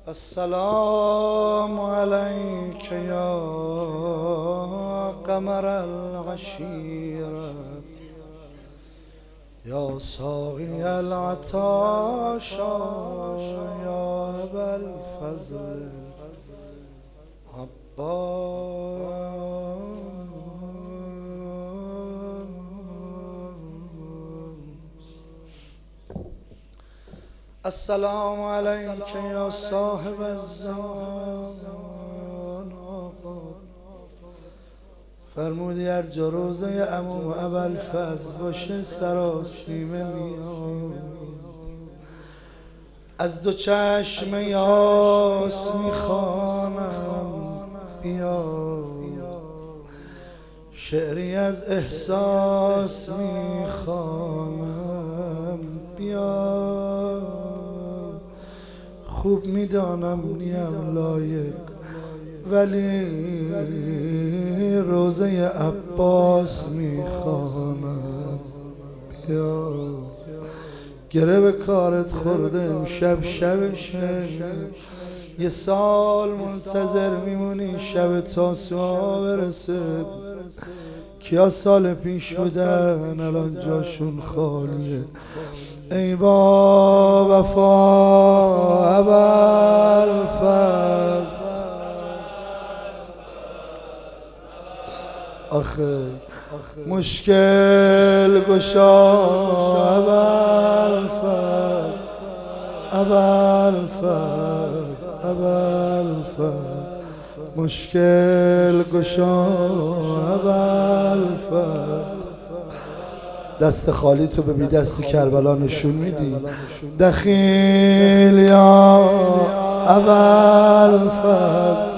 السلام عليك يا قمر العشيرة يا ساقي العطاشا يا أبا الفضل العباس. السلام عليك يا صاحب الزمان. فرمودی هر جا روزه عموم ابوالفضل باشه سراسیمه میام، از دو چشم یاس میخوانم بیا، شعری از احساس میخوانم بیا. خوب میدانم نیم لایق ولی روزه عباس میخوانم بیا. گره به کارت خورده امشب شبشه، یه سال منتظر میمونی شب تاسوعا برسه. کیا سال پیش بودن الان جاشون خالیه. ای با وفا ابوالفضل، آخه مشکل گشا ابوالفضل، ابوالفضل مشکل گشا ابوالفضل. دست خالی تو به بی دست کربلا نشون میدی. دخیل یا ابوالفضل،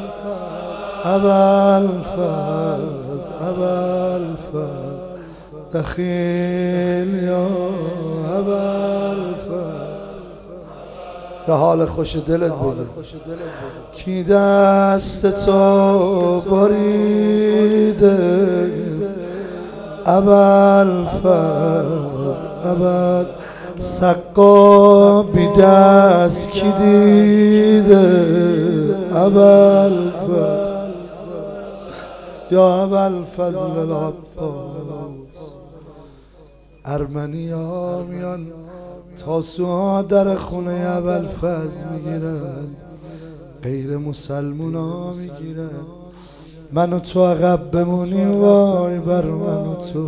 دخیل یا ابوالفضل. به حال خوش دلت بگه کی دست تو بریده ابوالفضل. سقا بی دست کی دیده ابوالفضل. یا ابوالفضل العباس. ارمنی‌ها میان تاسوعا در خونه ابوالفضل میگیرن، غیر مسلمونا میگیرن. من و تو عقب بمونی وای بر من و تو.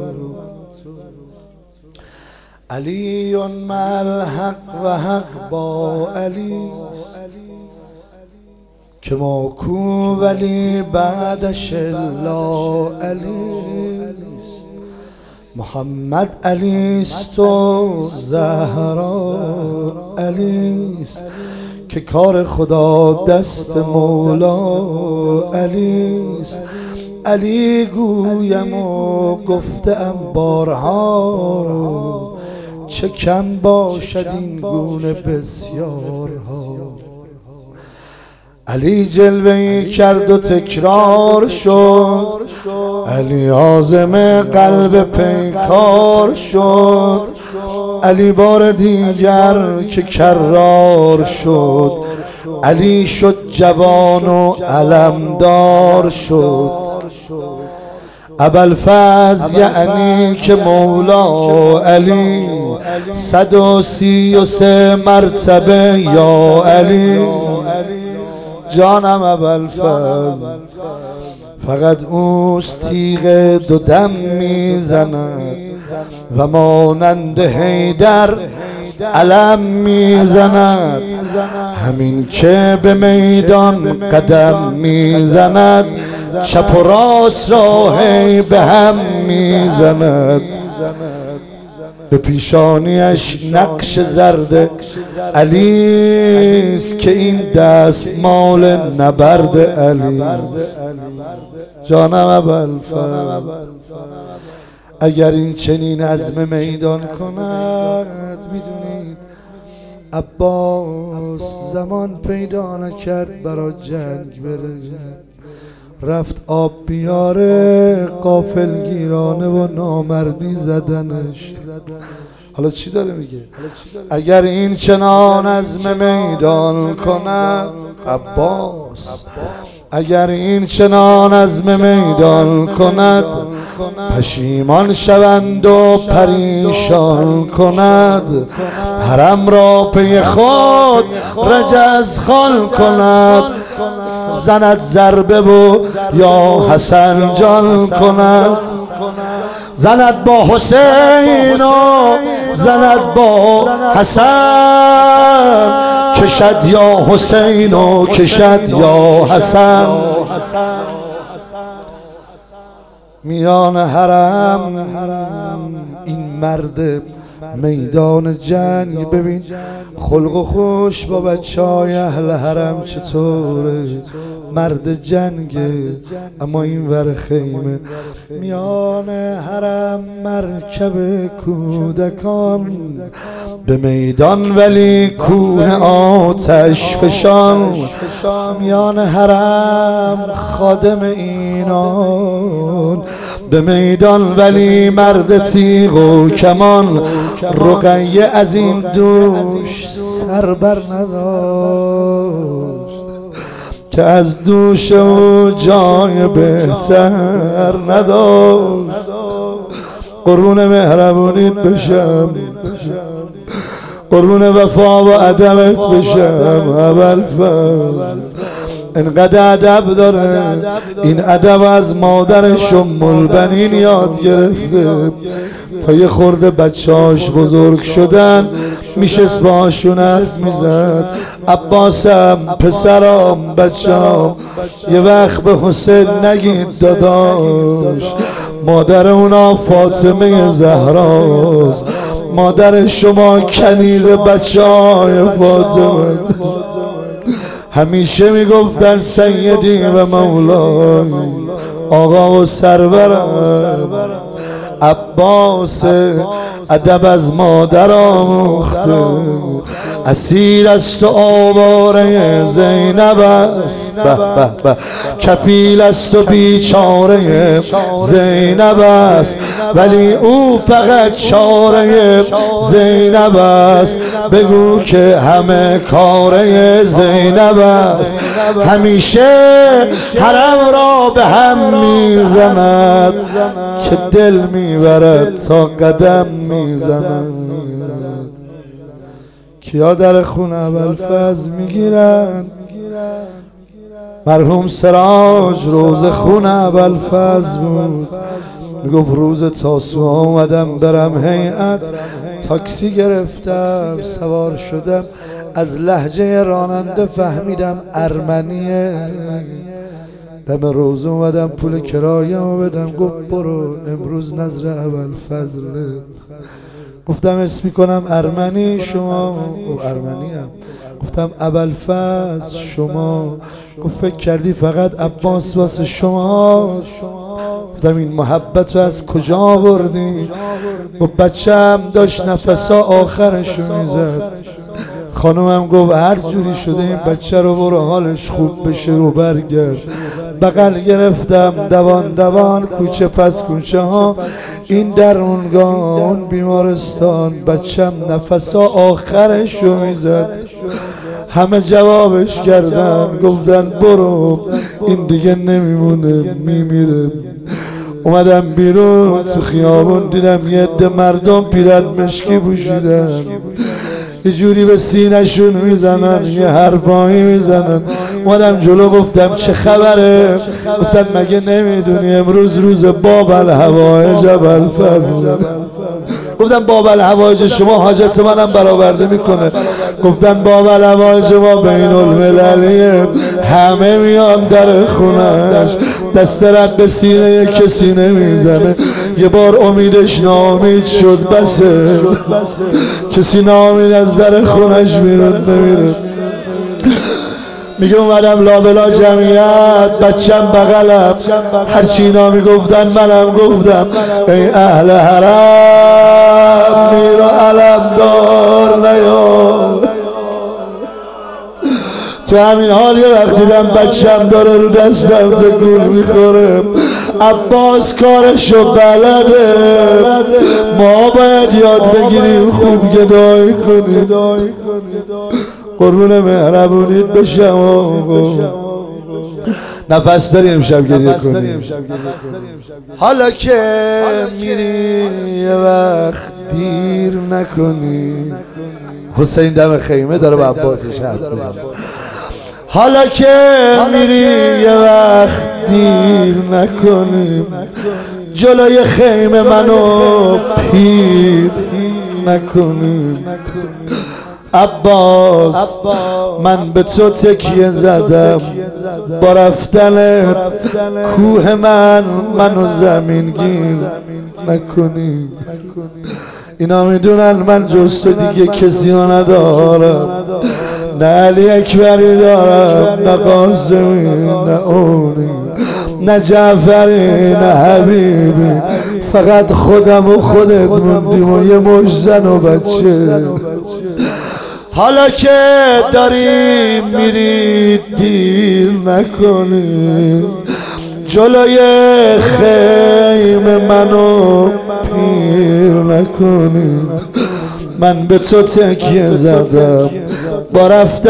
علی مع الحق و حق با علی، که ما کو ولی بعدش الا علیست. محمد علیست و زهرا علیست، که کار خدا دست مولا علیست. علی گویم و گفتم بارها، چه کم باشد این گونه بسیارها. علی جلوه‌ای کرد و تکرار شد، علی عازم قلب پیکار شد. علی بار دیگر که کرار شد، علی شد جوان و علمدار شد. ابوالفضل یعنی که مولا علی، 133 مرتبه یا علی. جانم ابوالفضل فقط اوست تیغ دو دم میزند و مانند حیدر علم میزند. همین که به میدان قدم میزند، چپ و راست را هی به هم میزند. به پیشانیش نقش زرد علیست، که این دستمال نبرد علیست. جانم ابوالفضل اگر این چنین عزم میدان کند، میدونید عباس زمان پیدا نکرد برا جنگ بره، رفت آب بیاره، غافلگیرانه و نامردی زدنش. حالا چی داره میگه؟ اگر این چنان عزم میدان کند، عباس اگر این چنان عزم میدان کند پشیمان شوند و پریشان کند حرم را پی خود رجز خان کند زند ضربه و یا حسن جان کند زند با حسین و زند با حسن کشد یا حسین و کشد یا حسن میان حرم این مرد میدان جنگ ببین خلق و خوش با بچهای اهل حرم چطوره مرد جنگه اما این ور خیمه میان حرم مرکب کودکان به میدان ولی کوه آتش فشان میان حرم خادم اینان به میدان ولی مرد تیغ و کمان رقیه از این دوش سر بر نداشت که از دوش او جای بهتر نداشت قربون مهربونیت بشم قربون وفا و ادبت بشم ابوالفضل انقدر ادب داره این ادب از مادرش ام البنین یاد گرفته تا یه خورده بچه‌هاش بزرگ شدن میشست باهاشون حرف میزد عباسم پسرام بچه‌ام یه وقت به حسین نگید داداش مادر اونا فاطمه زهراست مادر شما کنیز بچه‌های فاطمه همیشه میگفتن سیدی و مولای آقا و سرورم عباس ادب از مادر آموخته اسیر است و آواره زینب است کفیل است و بیچاره زینب است ولی او فقط چاره زینب است بگو که همه کاره زینب است همیشه حرم را به هم میزند که دل میبرد تا قدم میزند کیا در خونه ابوالفضل میگیرن مرحوم سراج روز خونه ابوالفضل بود میگفت روز تاسوعا اومدم برم هیئت تاکسی گرفتم سوار شدم از لهجه راننده فهمیدم ارمنیه دم روز اومدم پول کرایه بدم گفت برو امروز نظر ابوالفضله گفتم اسم میکنم ارمنی شما ارمنی هم گفتم ابوالفضل شما گفت فکر کردی فقط عباس واسه شما گفتم این محبت رو از کجا آوردی گفت بچه‌م داشت نفسا آخرشو میزد خانومم گفت هر جوری شده این بچه رو برو حالش خوب بشه و برگرد بغل گرفتم دوان کوچه پس کوچه ها این درمونگاه اون بیمارستان بچم نفسا آخرش رو میزد همه جوابش کردن گفتن برو این دیگه نمیمونه میمیره اومدم بیرون تو خیابون دیدم یه عده مردم پیرهن مشکی پوشیدن یه جوری به سینه‌شون میزنن یه حرفایی میزنن اومدم جلو گفتم چه خبره گفتن مگه نمیدونی امروز روز باب الحوائج ابوالفضل گفتم باب الحوائج شما حاجت منم برآورده میکنه گفتن باب الحوائج ما بین المللیه همه میان در خونش دست رد به سینه کسی نمیزنه یه بار امیدش ناامید شد بسه کسی ناامید از در خونش بیرون نمیره میگه اومدم لابلا جمعیت بچم بغلم هرچی اینا میگفتن منم گفتم ای اهل حرم میر و علم دار نیاد تو همین حال یه وقت دیدم بچم داره رو دستم تکون میخوره عباس کارشو بلده ما باید یاد بگیریم خوب گدایی کنیم قربون مهربونیت بشم آقا. نفس داری امشب گریه کنی. حالا که میری یه وقت دیر نکنی. حسین دم خیمه داره با عباسش حرف میزنه. حالا که میری یه وقت دیر نکنی، جلوی خیمه منو پیر نکنی. عباس من به تو تکیه زدم، با رفتنت کوه منو زمینگیر نکنی. اینا میدونن من جز تو دیگه کسی ها ندارم، نه علی اکبری دارم، نه قاسمی، نه اونی، نه جعفری، نه حبیبی. فقط خودم و خودت موندیم و یه مجزن و بچه. حالا که داری میری دیر نکنی، جلوی خیمه منو پیر نکنی. من به تو تکیه زدم، با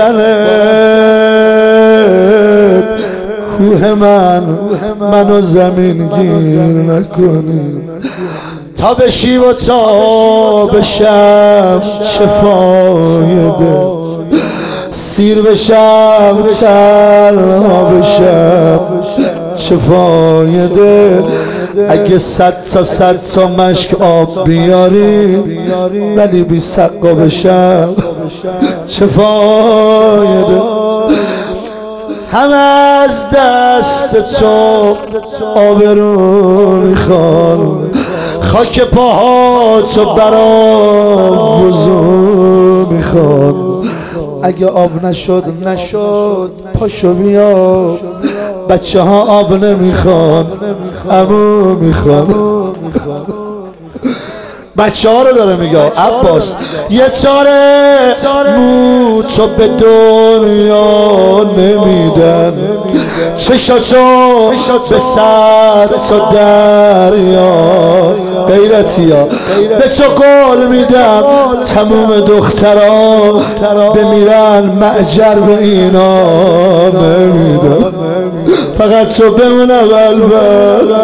رفتنت کوه منو زمین گیر نکنی. تا بشی و تا بشم چه فایده، سیر بشم تنها بشم چه فایده. اگه 100 تا مشک آب بیاری ولی بی سقا بشم چه فایده. همه از دست تو آبرو میخوان، خاک پاهاتو برا وضو میخوان. اگه آب نشد پاشو بیا، بچه ها آب نمیخوان، عمو میخوان. بچه ها رو داره میگه عباس. یه چاره مو تو به دنیا نمیدن، چشاتو به 100 تا دریا. غیرتیا به تو قول میدم، تموم دخترها بمیرن معجر به اینا نمیدم، فقط تو بمونه بلبل.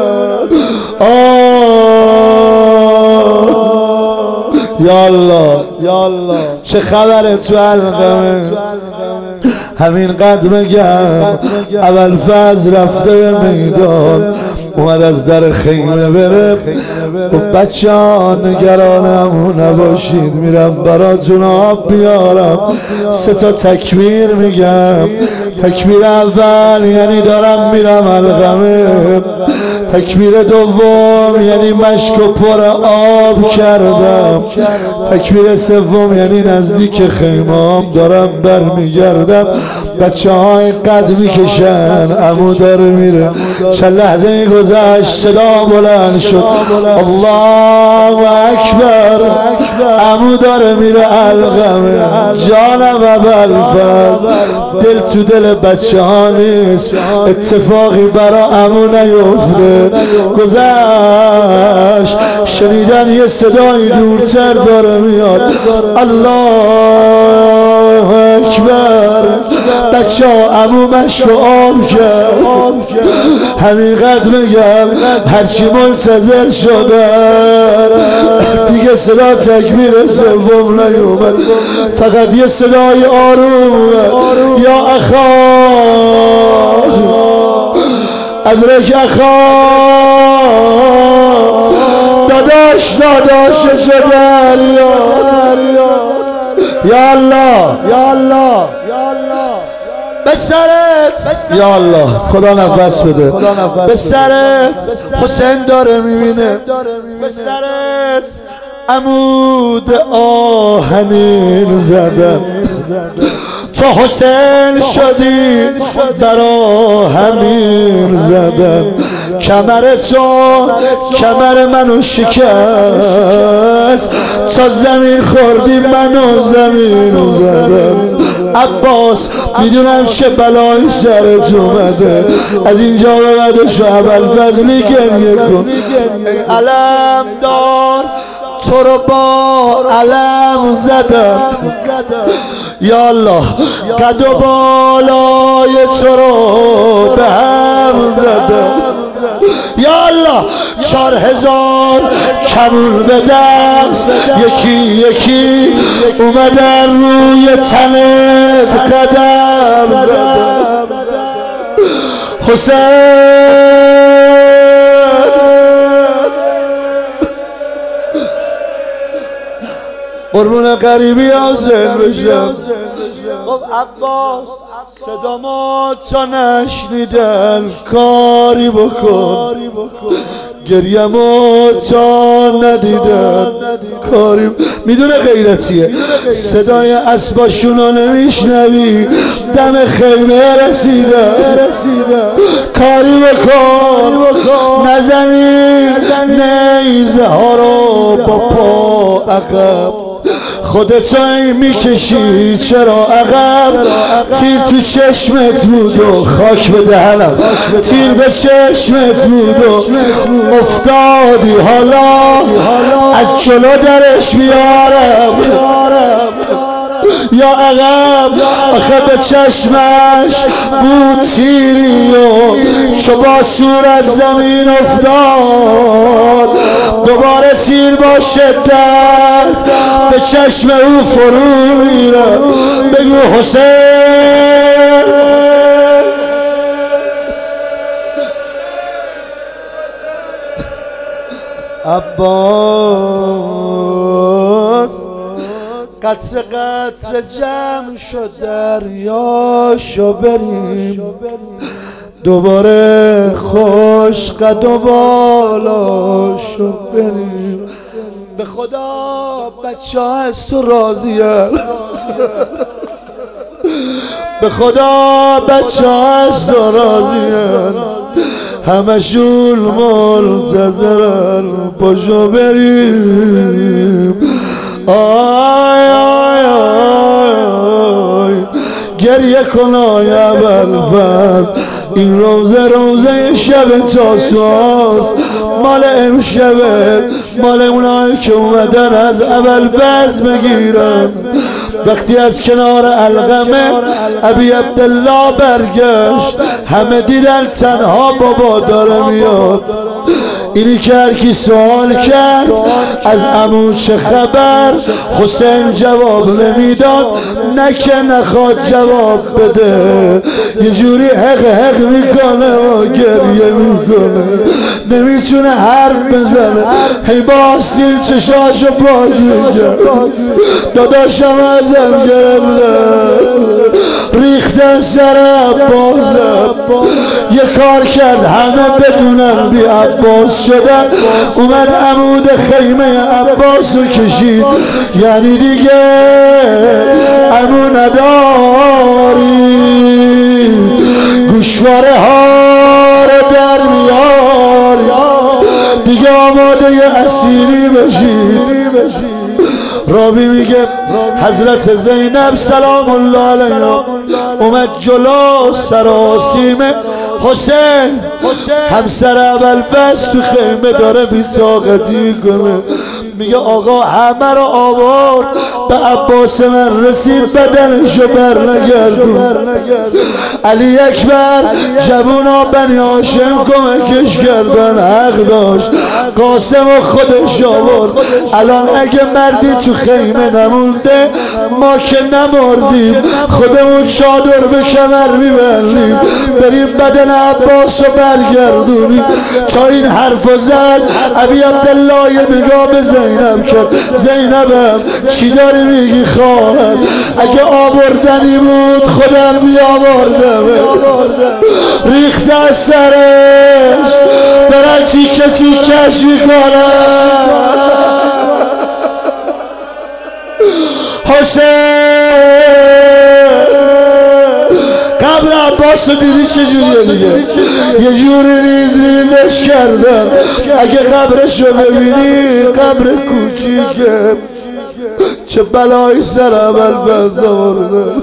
یالله چه خبره تو علقمه؟ همین قد بگم اول فضل رفته به میدان، اومد از در خیمه بره. و بچه ها نگرانم نباشید، میرم براتون آب بیارم. 3 تا تکبیر میگم. تکبیر اول یعنی دارم میرم علقمه، تکبیر دوم یعنی مشک و پر آب کردم، تکبیر سوم یعنی نزدیک خیمام دارم برمیگردم. بچه های قد میکشن، عمو داره میره. چند لحظه گذشت، صدا بلند شد، الله اکبر. عمو داره میره علقمه. جانم ابوالفضل، دل تو دل بچه ها نیست، اتفاقی برا عمو نیفته. گذشت، شنیدن یه صدای دورتر داره میاد، الله اکبر. بچه ها عمو مشک و آب کرد. همین قد میگم هرچی منتظر شدن دیگه صدا تکبیر سوم نیومد، فقط یه صدای آروم یا اخا ادرک اخا، داداش چه دریا. یا الله به سرت، یا الله خدا نفس بده، به سرت حسین داره میبینه، به سرت عمود آهنین زدن. تو حسین شدی برا همین زدن. کمر تو کمر منو شکست، تا زمین خوردی منو زمین زدن. عباس میدونم چه بلایی سرت اومده، از اینجا به بعدش ابوالفضلی گریه کن. ای علم دار تو رو با علم زدم، یا الله قد و بالای تو رو به هم زدم یا الله 4000 کمون به دست یکی یکی اومدن روی تنت قدم زدم حسین قربون قریبی حسین بشم گفت عباس صدا ما تا نشنیدن کاری بکن گریمو تا ندیدن کاری میدونه غیرتیه صدای اسباشونو نمیشنوی دم خیمه رسیدن کاری بکن نزنی نیزه ها رو با پا عقب خودتایی میکشی چرا عقب تیر تو چشمت بود و خاک به دهنم تیر به چشمت بود و افتادی حالا از جلو درش بیارم یا عقب آخه به چشمش بود تیری و چو با صورت زمین افتاد دوباره تیر با شدت به چشم او فرو میره بگو حسین عباس قطره قطره جمع شد دریاشو بریم دوباره خوش قد و بالاشو بریم به خدا بچه ها از تو راضیه به خدا بچه ها از تو راضیه همشون منتظرن پاشو بریم آی آی آی گریه کن آی ابوالفضل این روزه شب تاسوعاست مال امشبه مال اونایی که اومدن از ابوالفضل بگیرن وقتی از کنار علقمه ابی عبدالله برگشت همه دیدن تنها بابا داره میاد اینی که هر کی سوال کرد از عمو چه خبر حسین جواب نمیداد نه که نخواد جواب بده یه جوری حق حق میکنه و گریه میکنه نمیتونه حرف بزنه هی باستین چشاشو باید کرد داداشم ازم گرفتن ریختن سر عباسم یه کار کرد همه بدونن بی عباس شدن اومد عمود خیمه عباس رو کشید یعنی دیگه عمو نداری گوشواره ها رو در میاری دیگه آماده اسیری بشید راوی میگه حضرت زینب سلام الله علیها اومد جلو سراسیم حسین همسر ابوالفضل تو خیمه داره بی‌طاقتی میکنه میگه آقا همه رو آورد به عباس من رسید بدنشو برنگردون علی اکبر جوونا بنی هاشم کمکش کردن حق داشت قاسم و خودش آورد الان اگه مردی تو خیمه نمونده ما که نمردیم خودمون چادر به کمر میبندیم بریم بدن عباس رو برگردونیم تا این حرف زد ابی عبدالله یه نگاه به زینب کرد زینبم چی داری میگی خواهر اگه آوردنی بود خودم بیاوردم ریخت از سرش دارن تیکه تیکش میکنن حسین قبر عباس رو دیدی چجوریه دیگه یه جوری ریز ریزش کردن اگه قبرش رو ببینی قبر کوچیکه چه بلایی سر ابوالفضل آوردن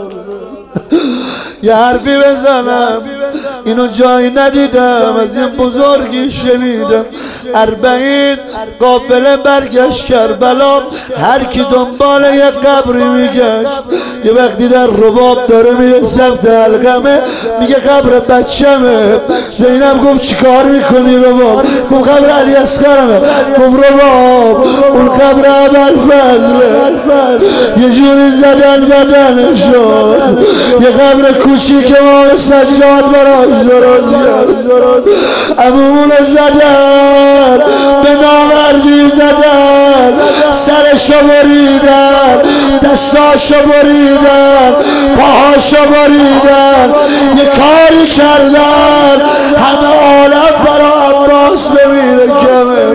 یه حرفی بزنم اینو جایی ندیدم از این بزرگی شنیدم 40 قافله برگشت کربلا هر کی دنبال یه قبری میگشت یه وقتی در رباب داره میره سمت حلقمه، میگه قبر بچمه. زینب گفت چی کار میکنی رباب؟ گفت قبر علی اصغرمه. گفت رباب اون قبر ابوالفضله. یه جوری زدن بدنشو، یه قبر کوچیک امام سجاد براش درست کرد. عمومونو زدن، به نامردی زدن، سرشو بریدن، دستاشو بریدن، پاهاشو بریدن، یه کاری کردن همه عالم برا عباس بمیره کمه.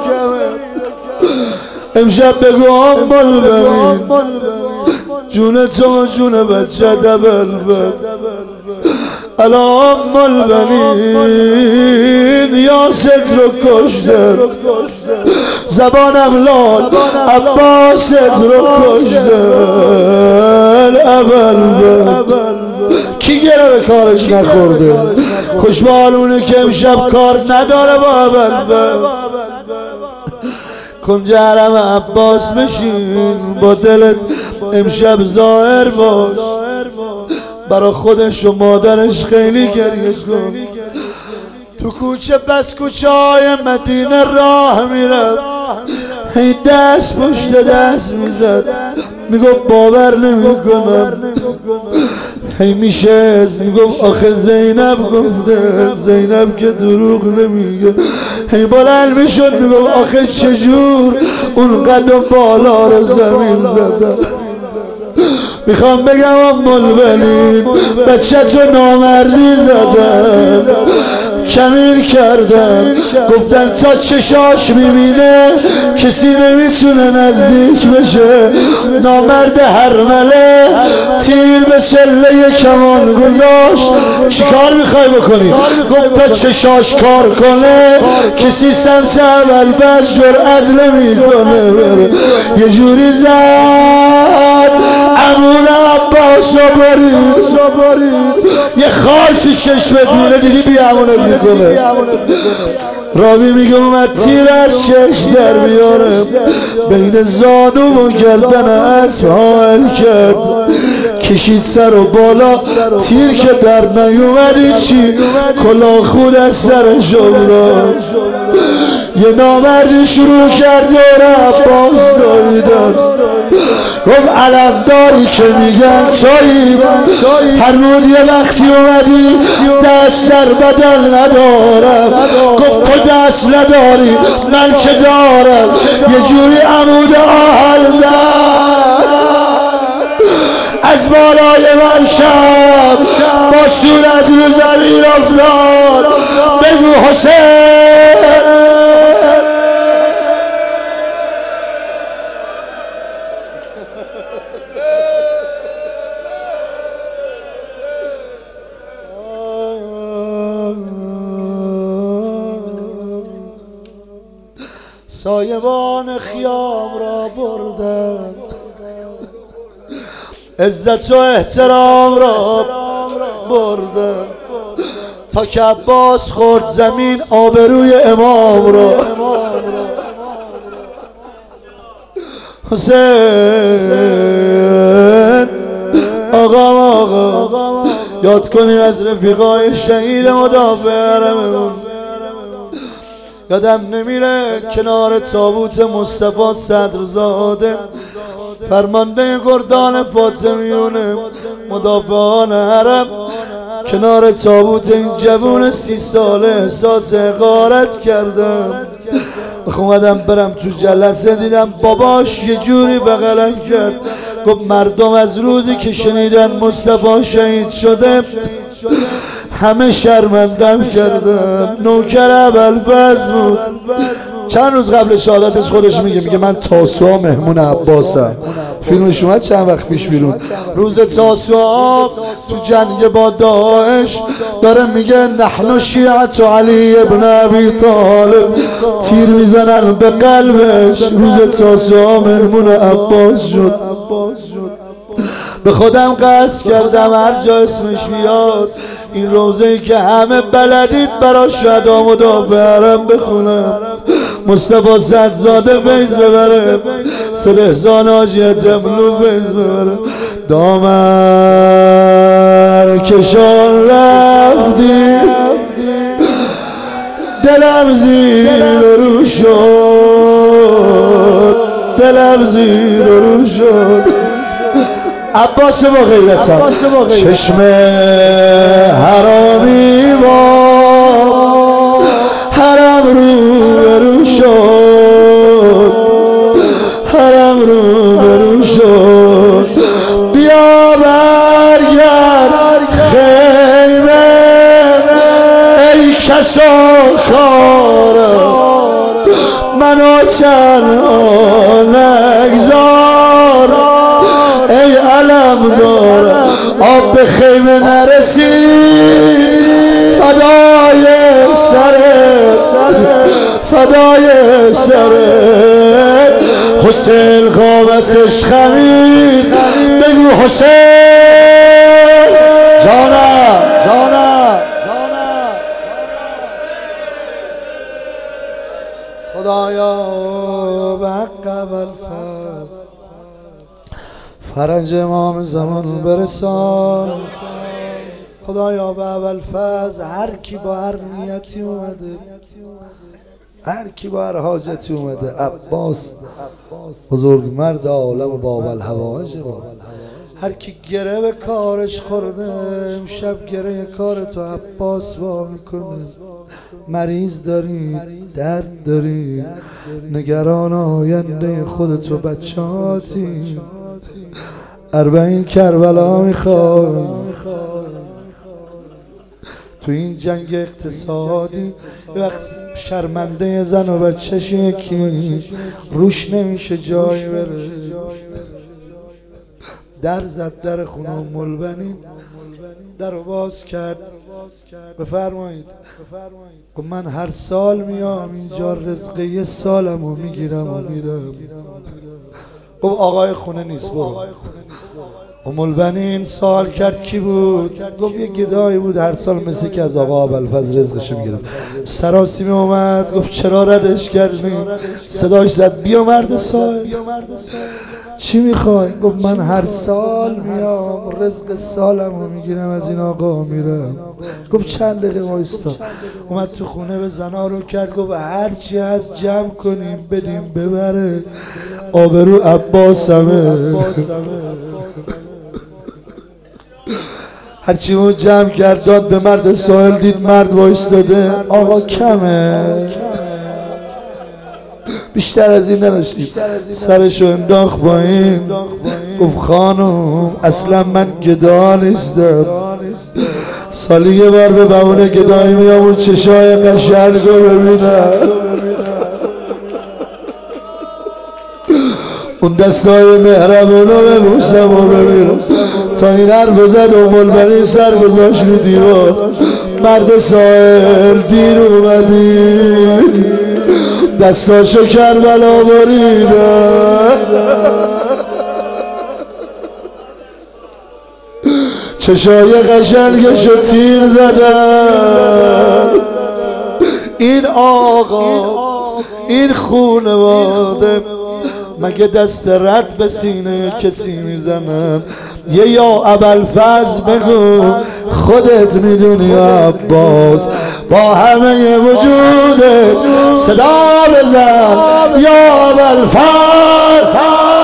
امشب بگو ام البنین، جون تو و جون بچه ابوالفضل. الا ام البنین یاست رو کشتن، زبانم لال عباست رو کشتن. ابوالفضل کی گره به کارش نخورده؟ کشبالونه که امشب کار نداره با ابوالفضل. کنج حرم عباس بشین، با دلت امشب ظاهر باش، برا خودش و مادرش خیلی گریه کن. تو کوچه بس کوچه های مدینه راه میرفت، هی دست پشت دست میزد، میگفت باور نمیکنم. هی میشست میگفت آخه زینب گفته، زینب که دروغ نمیگه. هی بلند میشد میگفت آخه چجور اون قد بالا رو زمین زدن. میخوام بگم ام البنین بچه تو نامردی زدن، کمین کردن، گفتن تا چشاش میبینه کسی نمیتونه نزدیک بشه. نامرد هرمله تیر به چله کمان گذاشت. چیکار میخوای بکنی؟ گفت تا چشاش کار کنه کسی سمت ابوالفضل جرأت نمیکنه بره. یه جوری زد عمون عباس رو برید، یه خال تو چشمت میره، دیدی بی عمونت میکنه. راوی میگه اومد تیر از چشم در بیاره، بین زانو و گردن اسب حائل کرد، کشید سر و بالا، تیر که در نیومدی چی کلاه خود از سرش افتاد. یه نامردی شروع کرد دور عباس دویدن، گفت علمداری که میگن تویی، فرمود یه وقتی اومدی دست در بدن ندارم. گفت تو دست نداری من که دارم. یه جوری عمود آهل زد از بالای مرکب، با صورت رو زمین افتاد. بگو حسین. سایبان خیام را بردند، عزت و احترام را بردند، تا که عباس خورد زمین آبروی امام را. حسین آقا یاد کنیم از رفیقای شهید مدافع حرممون. یادم نمیره کنار تابوت مصطفی صدرزاده، فرمانده گردان فاطمیونه مدافعان حرم، کنار تابوت این جوون 30 ساله احساس حقارت کردم. اومدم برم تو جلسه، دیدم باباش یه جوری بغلم کرد، گفت مردم از روزی که شنیدن مصطفی شهید شده همه شرمندم کردن. نوکر ابوالفضل بود. چند روز قبل شهادتش خودش میگه من تاسوعا مهمون عباسم. فیلمش اومد چند وقت پیش بیرون. روز تاسوعا تو جنگ با داعش داره میگه نحن شیعت علی ابن ابی طالب، تیر میزنن به قلبش. روز تاسوعا مهمون عباس شد. به خودم قصد کردم هر جا اسمش بیاد این روزه‌ای که همه بلدید برا شهدا مدافع حرم بخونم. مصطفی صدرزاده فیض ببره، سلحزان حاجی تملو فیض ببره. دامن کشان رفتی دلم زیر رو شد دلم زیر رو شد عباس با غیرتم چشم حرامی با حرم رو شد حرم رو شد بیا برگرد خیمه ای کسا خارم منو تنها نگذار ای علم دارم آب به خیمه نرسید فدای سره حسین قامتش خمید بگو حسین جانم خدایا به حق ابوالفضل فرج امام زمان برسان خدایا به ابوالفضل هر کی با هر نیتی اومده هر کی با هر حاجتی اومده عباس بزرگ مرد عالم و باب الهوایج هر کی گره به کارش خورده امشب گره کار تو عباس وا میکنه مریض داری درد داری نگران آینده خودت و بچهاتی 40 کربلا میخوای تو این جنگ اقتصادی وقت شرمنده زن و بچه‌ش یکی روش نمیشه جای بره در زد در خونه ملبنی در رو باز کرد بفرمایید گفت من هر سال میام اینجا رزق یه سالمو میگیرم و میرم گفت آقای خونه نیست برو ملبنین سوال کرد کی بود گفت یه گدایی بود هر سال مثل که از آقا ابوالفضل رزقشو میگرفت سراسیمه اومد گفت چرا ردش کردی صداش زد بیا مرد سال چی میخوای گفت من هر سال میام رزق سالمو میگیرم از این آقا میرم گفت چند دقیقه وایستا اومد تو خونه به زنا رو کرد گفت هرچی از جمع کنیم بدیم ببره آبرو عباسمه هرچی اون جمع کرد داد به مرد ساحل دید مرد وایستاده آقا کمه بیشتر از این نداشتیم سرشو انداخت پایین گفت خانم اصلا من گدا نیستم سالی یه بار به بهونه گدایی میام اون چشای قشنگو ببینم اون دستای مهربونو ببوسم و ببینم تا این حرف زد و ملبنی سر گذاشت رو دیوار مرد ساحل دیر اومدی دستاشو کربلا بریدن چشای قشنگشو تیر زدن این آقا این خونواده مگه دست رد به سینه کسی میزنن یه یا ابوالفضل بگو خودت میدونی عباس با همه وجودت صدا بزن یا ابوالفضل